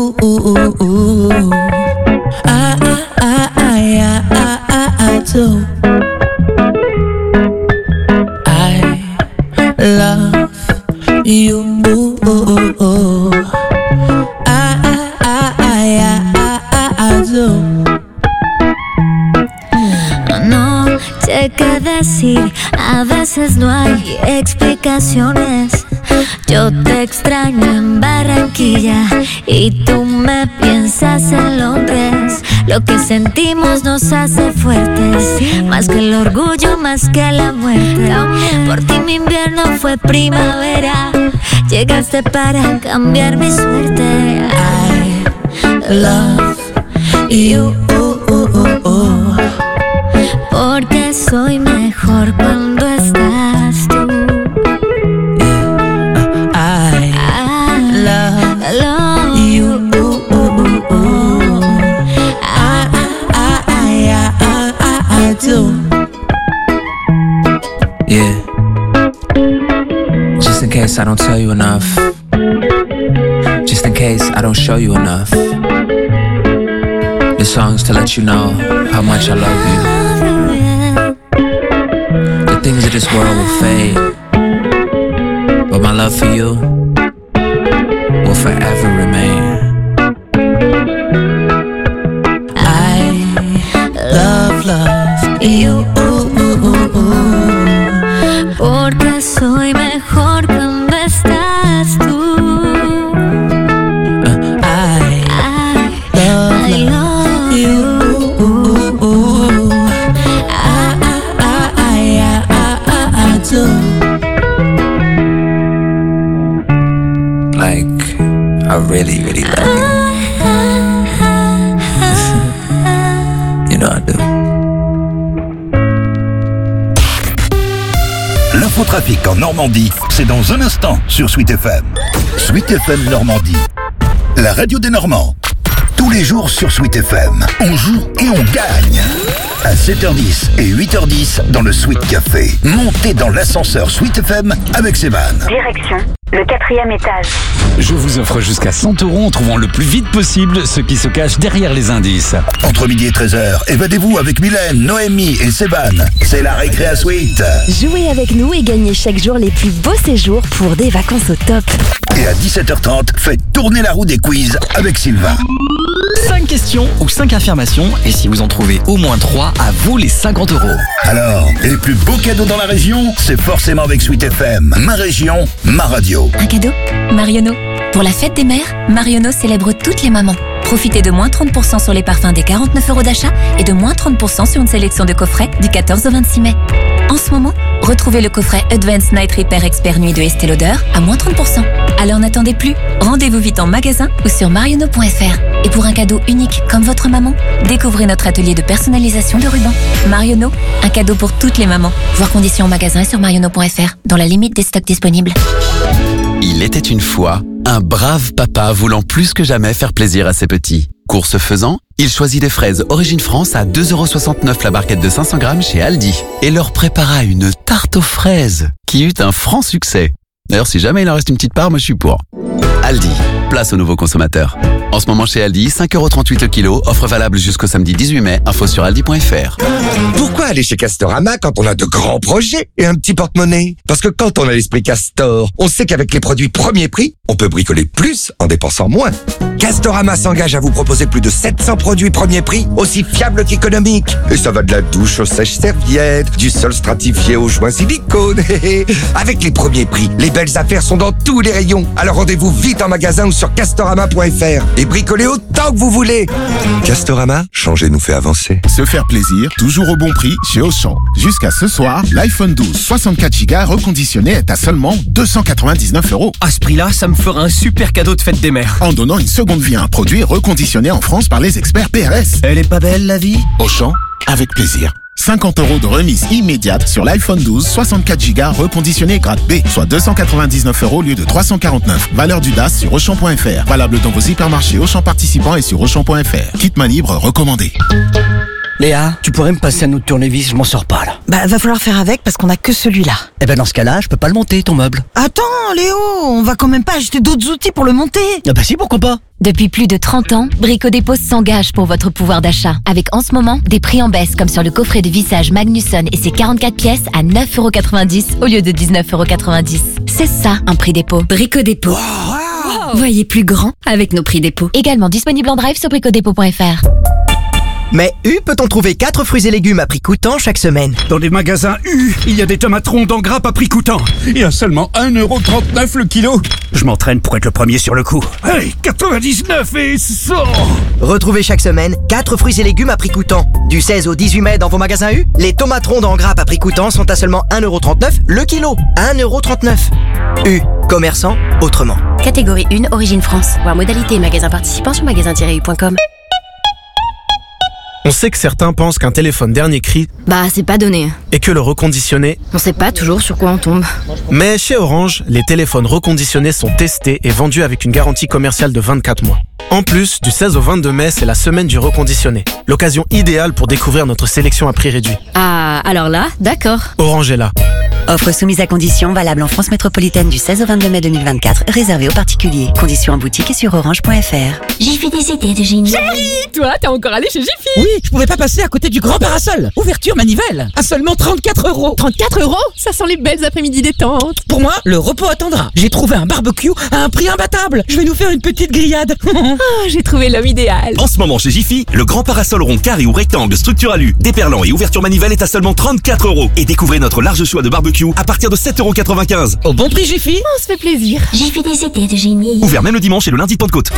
I do. I love you. I do. No sé qué decir, a veces no hay explicaciones. Yo te extraño en Barranquilla y tú me piensas en Londres. Lo que sentimos nos hace fuertes, más que el orgullo, más que la muerte. Por ti mi invierno fue primavera, llegaste para cambiar mi suerte. I love you, porque soy mejor cuando estás tú. I love you. I do. Yeah. Just in case I don't tell you enough. Just in case I don't show you enough. This song's to let you know how much I love you. The things of this world will fade, but my love for you will forever remain. Love you. Porque soy mejor cuando estás tú. I love you. I do. Like, I really, really love you. You know I do. L'infotrafic en Normandie, c'est dans un instant sur Sweet FM. Sweet FM Normandie, la radio des Normands. Tous les jours sur Sweet FM, on joue et on gagne. À 7h10 et 8h10 dans le Sweet Café. Montez dans l'ascenseur Sweet FM avec Sébane. Direction le 4e étage. Je vous offre jusqu'à 100 € en trouvant le plus vite possible ce qui se cache derrière les indices. Entre midi et 13h, évadez-vous avec Mylène, Noémie et Sébane. C'est la Récréa Suite. Jouez avec nous et gagnez chaque jour les plus beaux séjours pour des vacances au top. Et à 17h30, faites tourner la roue des quiz avec Sylvain. 5 questions ou 5 affirmations, et si vous en trouvez au moins 3, à vous les 50 €. Alors, les plus beaux cadeaux dans la région, c'est forcément avec Sweet FM. Ma région, ma radio. Un cadeau Marionneau. Pour la fête des mères, Marionneau célèbre toutes les mamans. Profitez de moins 30% sur les parfums des 49 € d'achat et de moins 30% sur une sélection de coffrets du 14 au 26 mai. En ce moment, retrouvez le coffret Advanced Night Repair Expert Nuit de Estée Lauder à moins 30%. Alors n'attendez plus, rendez-vous vite en magasin ou sur marionneau.fr. Et pour un cadeau unique comme votre maman, découvrez notre atelier de personnalisation de rubans. Marionneau, un cadeau pour toutes les mamans. Voir conditions en magasin et sur marionneau.fr, dans la limite des stocks disponibles. Il était une fois un brave papa voulant plus que jamais faire plaisir à ses petits. Course faisant, il choisit des fraises Origine France à 2,69 € la barquette de 500 grammes chez Aldi et leur prépara une tarte aux fraises qui eut un franc succès. D'ailleurs, si jamais il en reste une petite part, moi je suis pour. Aldi, place aux nouveaux consommateurs. En ce moment chez Aldi, 5,38€ le kilo, offre valable jusqu'au samedi 18 mai, info sur aldi.fr. Pourquoi aller chez Castorama quand on a de grands projets et un petit porte-monnaie? Parce que quand on a l'esprit Castor, on sait qu'avec les produits premier prix, on peut bricoler plus en dépensant moins. Castorama s'engage à vous proposer plus de 700 produits premier prix, aussi fiables qu'économiques. Et ça va de la douche aux sèches-serviettes, du sol stratifié aux joints silicone. Avec les premiers prix, les belles affaires sont dans tous les rayons. Alors rendez-vous vite en magasin ou sur castorama.fr et bricolez autant que vous voulez. Castorama, changer nous fait avancer. Se faire plaisir, toujours au bon prix chez Auchan. Jusqu'à ce soir, l'iPhone 12 64 Go reconditionné est à seulement 299€. À ce prix-là, ça me fera un super cadeau de fête des mères. En donnant une seconde vie à un produit reconditionné en France par les experts PRS. Elle est pas belle, la vie? Auchan, avec plaisir. 50€ de remise immédiate sur l'iPhone 12 64 Go reconditionné grade B, soit 299€ au lieu de 349. Valeur du DAS sur Auchan.fr. Valable dans vos hypermarchés Auchan participants et sur Auchan.fr. Kit main libre recommandé. Léa, tu pourrais me passer un autre tournevis, je m'en sors pas là. Bah va falloir faire avec parce qu'on a que celui-là. Eh ben dans ce cas-là, je peux pas le monter ton meuble. Attends Léo, on va quand même pas acheter d'autres outils pour le monter. Ah bah si, pourquoi pas. Depuis plus de 30 ans, Brico Dépôt s'engage pour votre pouvoir d'achat. Avec en ce moment, des prix en baisse comme sur le coffret de vissage Magnusson et ses 44 pièces à 9,90€ au lieu de 19,90€. C'est ça un prix dépôt. Brico Dépôt. Wow. Voyez plus grand avec nos prix dépôt. Également disponible en drive sur bricodépôt.fr. Mais U peut-on trouver 4 fruits et légumes à prix coûtant chaque semaine? Dans les magasins U, il y a des tomates rondes en grappe à prix coûtant. Et à seulement 1,39€ le kilo. Je m'entraîne pour être le premier sur le coup. Allez, 99 et 100. Retrouvez chaque semaine 4 fruits et légumes à prix coûtant. Du 16 au 18 mai dans vos magasins U, les tomates rondes en grappe à prix coûtant sont à seulement 1,39€ le kilo. 1,39€. U, commerçant autrement. Catégorie 1, Origine France. Voir modalité et magasins participants sur magasin-u.com. On sait que certains pensent qu'un téléphone dernier cri, Bah c'est pas donné. et que le reconditionné. On sait pas toujours sur quoi on tombe. Mais chez Orange, les téléphones reconditionnés sont testés et vendus avec une garantie commerciale de 24 mois. En plus, du 16 au 22 mai, c'est la semaine du reconditionné. L'occasion idéale pour découvrir notre sélection à prix réduit. Ah, alors là, d'accord. Orange est là. Offre soumise à conditions, valable en France métropolitaine du 16 au 22 mai 2024, réservée aux particuliers. Conditions en boutique et sur orange.fr. J'ai fait des idées de génie. Chérie, toi, t'es encore allé chez Jiffy? Oui, je pouvais pas passer à côté du grand parasol. Ouverture manivelle, à seulement 34€. 34€? Ça sent les belles après-midi détentes. Pour moi, le repos attendra. J'ai trouvé un barbecue à un prix imbattable. Je vais nous faire une petite grillade. Oh, j'ai trouvé l'homme idéal. En ce moment chez Jiffy, le grand parasol rond, carré ou rectangle, structure alu, déperlant et ouverture manivelle est à seulement 34€. Et découvrez notre large choix de barbecue à partir de 7,95€. Au bon prix Jiffy. On se fait plaisir. J'ai fait des idées de génie. Ouvert même le dimanche et le lundi de Pentecôte.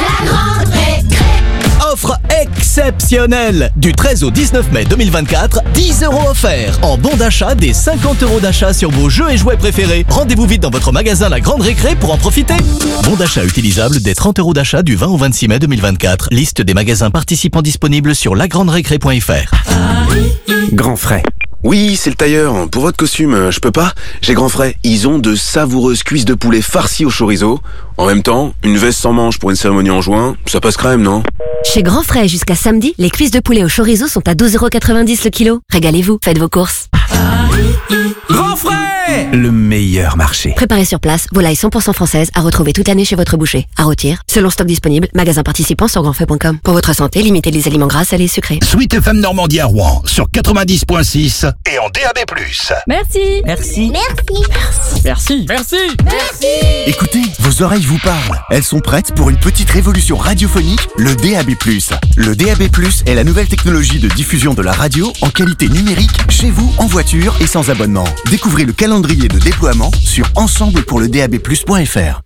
Offre exceptionnelle! Du 13 au 19 mai 2024, 10€ offerts. En bon d'achat, des 50€ d'achat sur vos jeux et jouets préférés. Rendez-vous vite dans votre magasin La Grande Récré pour en profiter. Bon d'achat utilisable des 30€ d'achat du 20 au 26 mai 2024. Liste des magasins participants disponibles sur lagranderécré.fr. Grand Frais. Oui, c'est le tailleur. Pour votre costume, je peux pas. J'ai Grand Frais. Ils ont de savoureuses cuisses de poulet farcies au chorizo. En même temps, une veste sans manches pour une cérémonie en juin, ça passe crème, non? Chez Grand Frais, jusqu'à samedi, les cuisses de poulet au chorizo sont à 12,90€ le kilo. Régalez-vous, faites vos courses. Grand Frais! Le meilleur marché. Préparez sur place, volailles 100% françaises à retrouver toute l'année chez votre boucher. À rôtir, selon stock disponible, magasin participant sur grandfrais.com. Pour votre santé, limitez les aliments gras, salés et sucrés. Sweet FM Normandie à Rouen sur 90.6 et en DAB+. Merci. Merci. Merci. Merci. Écoutez, vos oreilles vous parlent. Elles sont prêtes pour une petite révolution radiophonique, le DAB+. Le DAB+, est la nouvelle technologie de diffusion de la radio en qualité numérique, chez vous, en voiture et sans abonnement. Découvrez le calendrier de déploiement sur ensemblepourledabplus.fr.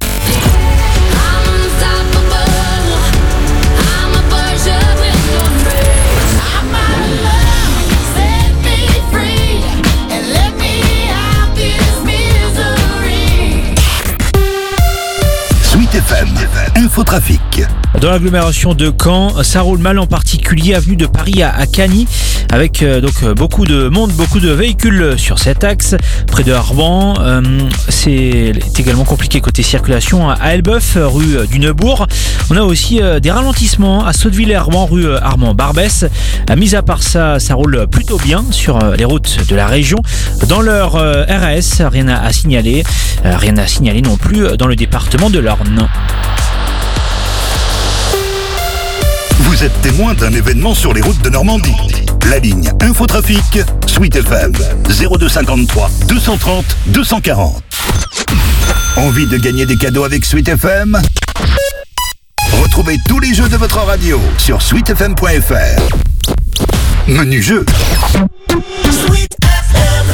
Sweet FM, Infotrafic. Dans l'agglomération de Caen, ça roule mal, en particulier avenue de Paris à Cagny, avec donc beaucoup de monde, beaucoup de véhicules sur cet axe. Près de Arban, c'est également compliqué côté circulation à Elbeuf, rue du Neubourg. On a aussi des ralentissements à Sotteville-Arban, rue Armand-Barbès. Mis à part ça, ça roule plutôt bien sur les routes de la région. Dans leur RAS, rien à signaler non plus dans le département de l'Orne. vous êtes témoin d'un événement sur les routes de Normandie. La ligne Infotrafic, Sweet FM, 0253 230 240. Envie de gagner des cadeaux avec Sweet FM? Retrouvez tous les jeux de votre radio sur sweetfm.fr. Menu jeu. Sweet FM.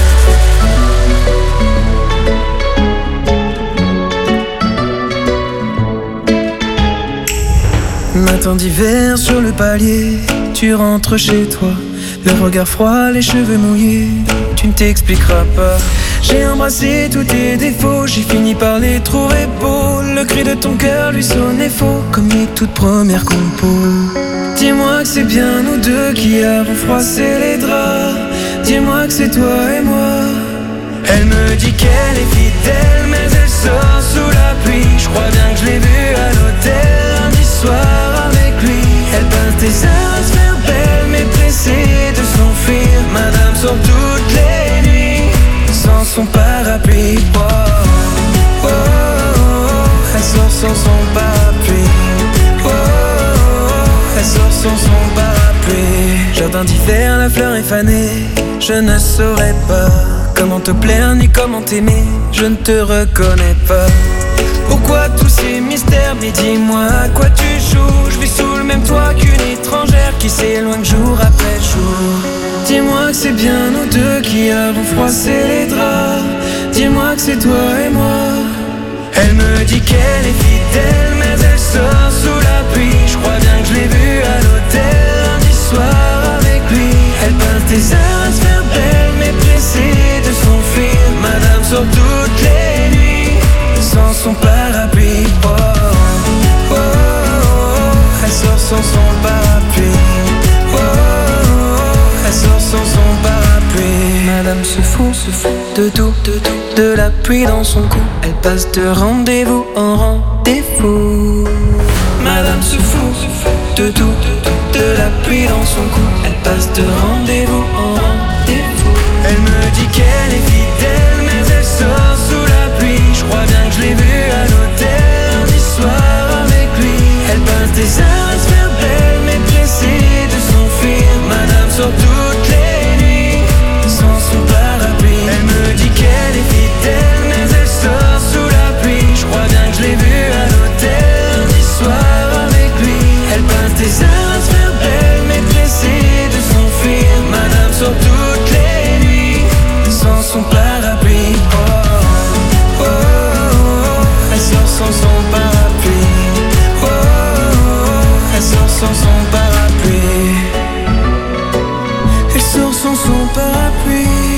Matin d'hiver sur le palier, tu rentres chez toi, le regard froid, les cheveux mouillés, tu ne t'expliqueras pas. J'ai embrassé tous tes défauts, j'ai fini par les trouver beaux. Le cri de ton cœur lui sonnait faux, comme les toutes premières compos. Dis-moi que c'est bien nous deux qui avons froissé les draps. Dis-moi que c'est toi et moi. Elle me dit qu'elle est fidèle, mais elle sort sous la pluie. Je crois bien que je l'ai vue à l'hôtel lundi soir avec lui. Elle pince des heures à se faire belle, mais pressée de s'enfuir. Madame sort toutes les nuits sans son parapluie. Oh, oh, oh, oh. Elle sort sans son parapluie. Oh, oh, oh. Elle sort sans son parapluie. Jardin d'hiver, la fleur est fanée. Je ne saurais pas comment te plaire ni comment t'aimer. Je ne te reconnais pas. Pourquoi tous ces mystères? Mais dis-moi à quoi tu joues. Je vis sous le même toit qu'une étrangère qui s'éloigne jour après jour. Dis-moi que c'est bien nous deux qui avons froissé les draps. Dis-moi que c'est toi et moi. Elle me dit qu'elle est fidèle, mais elle sort sous la pluie. Je crois bien que je l'ai vue à l'hôtel lundi soir avec lui. Elle pince des heures à se faire belle, mais pressée de s'enfuir. Madame sort toutes les nuits sans son parapluie. Oh, oh, oh, oh. Elle sort sans son parapluie. Oh, oh, oh. Elle sort sans son parapluie. Madame se fout de tout, de la pluie dans son cou. Elle passe de rendez-vous en rendez-vous. Madame se fout de tout, de la pluie dans son cou. Elle passe de rendez-vous en rendez-vous. Elle me dit qu'elle est fidèle, mais elle sort sous la pluie. Je crois bien que je l'ai vue à l'hôtel lundi soir avec lui. Elle passe des heures à se faire belle, mais pressée de s'enfuir. Madame sort toutes les nuits sans son parapluie. Elle me dit qu'elle est fidèle, mais elle sort sous la pluie. Je crois bien que je l'ai vue à l'hôtel lundi soir avec lui. Elle passe des heures à se faire belle, mais pressée de s'enfuir. Madame sort toutes les nuits sans son parapluie. Oh, oh, oh, oh. Elle sort sans son parapluie. Oh, oh, oh. Elle sort sans son parapluie. Elle sort sans son parapluie.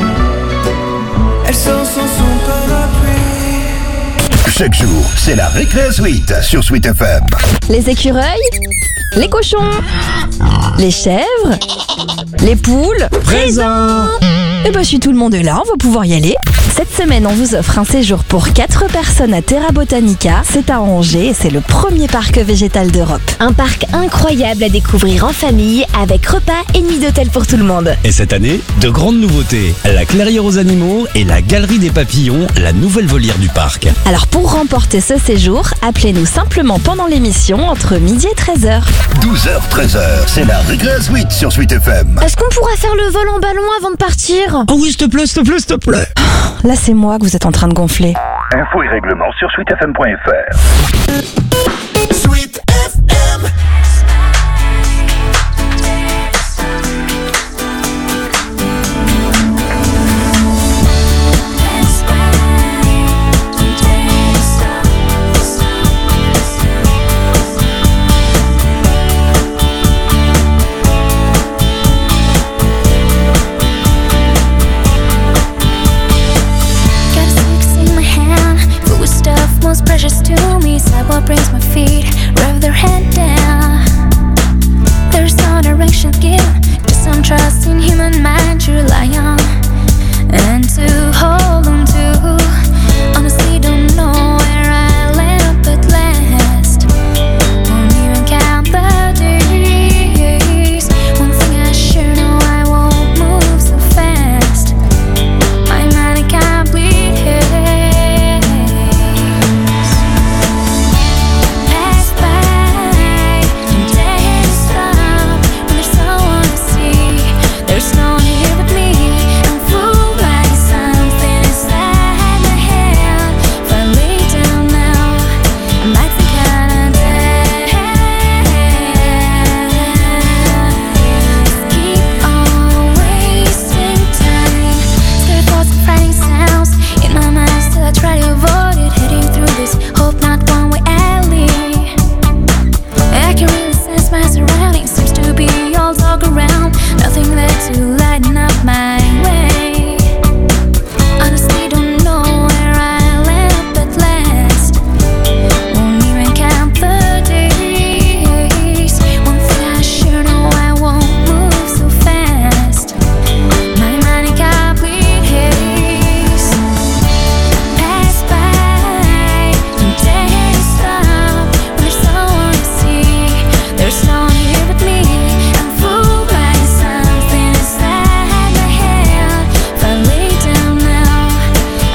Elle sort sans son parapluie. Chaque jour, c'est la Récré Suite sur Sweet FM. Les écureuils, les cochons, les chèvres, les poules. Présent. Et bah si tout le monde est là, on va pouvoir y aller. Cette semaine, on vous offre un séjour pour 4 personnes à Terra Botanica. C'est à Angers et c'est le premier parc végétal d'Europe. Un parc incroyable à découvrir en famille avec repas et nuit d'hôtel pour tout le monde. Et cette année, de grandes nouveautés. La clairière aux animaux et la galerie des papillons, la nouvelle volière du parc. Alors pour remporter ce séjour, appelez-nous simplement pendant l'émission entre midi et 13h. 12h, 13h, c'est la Récré Suite sur Sweet FM. Est-ce qu'on pourra faire le vol en ballon avant de partir? Oh oui, s'il te plaît, s'il te plaît, s'il te plaît. Là, c'est moi que vous êtes en train de gonfler. Infos et règlements sur sweetfm.fr. Sweet FM. Most precious to me, sidewalk brings my feet.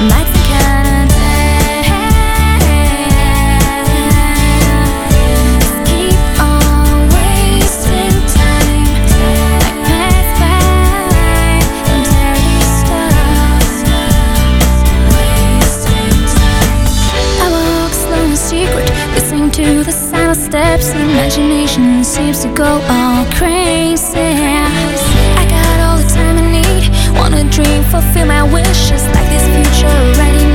Nights in Canada. Just keep on wasting time. Like pass by, don't tear these stars. Wasting time. I walk slow in secret, listening to the sound of steps. Imagination seems to go all crazy. I got all the time I need. Wanna dream, fulfill my wishes. Like this future already